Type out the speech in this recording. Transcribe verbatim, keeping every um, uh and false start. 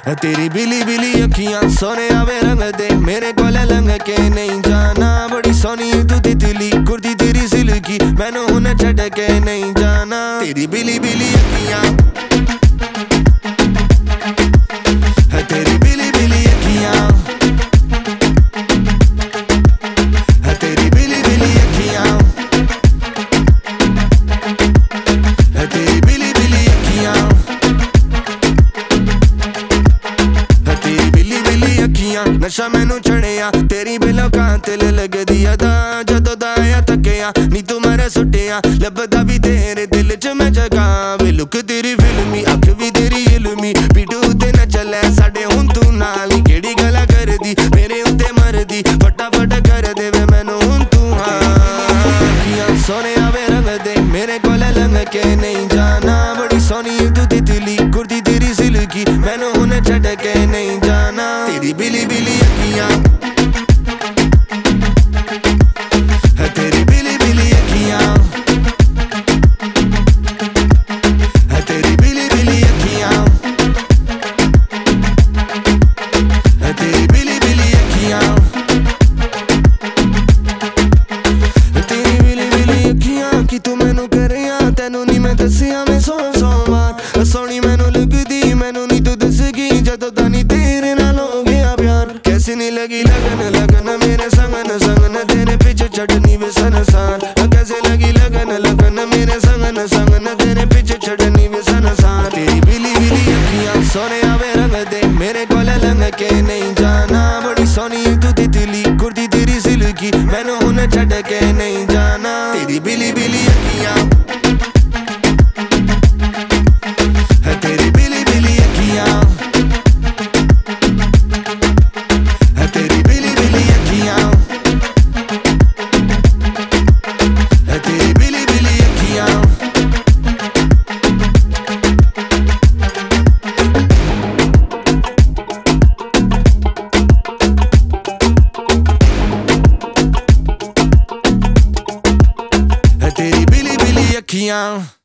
तेरी बिली बिली अखियां सोने आवे रंग दे मेरे कोले लंघ के नहीं जाना। बड़ी सोनी तू तितली कुर्ती तेरी सिल्की मैनू हुन छड़ के नहीं जाना। तेरी बिली बिली अखियां तेरी बिली बिली अखियां तेरी बिली बिली अखियां तेरी बिली बिली अखियां तेरी बिली बिली अखियां नशा मैनू चढ़िया तेरी बिलो कातिल लगदी अदा जदों दा आया थकिया नी तू मारे सुटिया लभदा भी तेरे दिल च मैं जगह वे लुक तेरी फिल्मी अख भी तेरी इल्मी पीठू ते न चले साडे हुण तू नाल ही केड़ी गल्लां करदी मेरे उत्ते मरदी फटाफट कर दे वे मैनू हुण तू हाँ। अखियां सोने आवे रंग दे मेरे कोले लंघ के नहीं जाना। बड़ी सोनी तू तितली कुर्ती तेरी सिल्की मैनू हुण छड़ के नहीं जाना। तेरी बिली बिली अखियां तेरी बिली बिली अखियां तेरी बिली बिली अखियां तेरी बिली बिली अखियां तेरी बिली बिली अखियां कि तू मैनू करिया तेनू नी मैं दसिया मैं सौ सौ बार सोनी मैनू लगदी मैनू नी तू दसगी जदों दा नी तेरे नाल हो गया प्यार। कैसी नी लगी लगन लगन मेरे संगन संगन तेरे पीछे चढ़नी वे सनसान। कैसे लगी लगन लगन मेरे संगन संगन तेरे पीछे चढ़नी वे सनसान। तेरी बिली बिली अखियां सोने आवे रंग दे मेरे कोले लंघ के नहीं जाना। बड़ी सोनी तू तितली कुर्ती तेरी सिल्की मैनू हुण छड़ के नहीं जाना। तेरी बिली बिली अखियां तेरी बिली बिली अखियां तेरी बिली बिली अखियां तेरी बिली बिली अखियां तेरी बिली बिली अखियां।